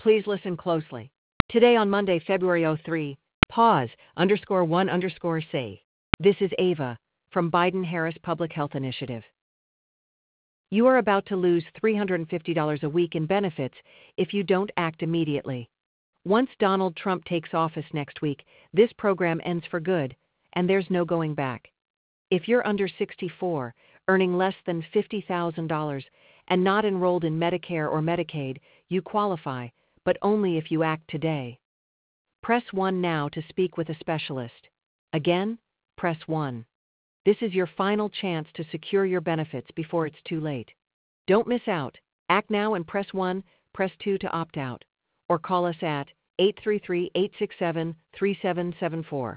Please listen closely. Today on Monday, February 03, pause, _1_say. This is Ava from Biden-Harris Public Health Initiative. You are about to lose $350 a week in benefits if you don't act immediately. Once Donald Trump takes office next week, this program ends for good, and there's no going back. If you're under 64, earning less than $50,000, and not enrolled in Medicare or Medicaid, you qualify, but only if you act today. Press 1 now to speak with a specialist. Again, press 1. This is your final chance to secure your benefits before it's too late. Don't miss out. Act now and press 1, press 2 to opt out. Or call us at 833-867-3774.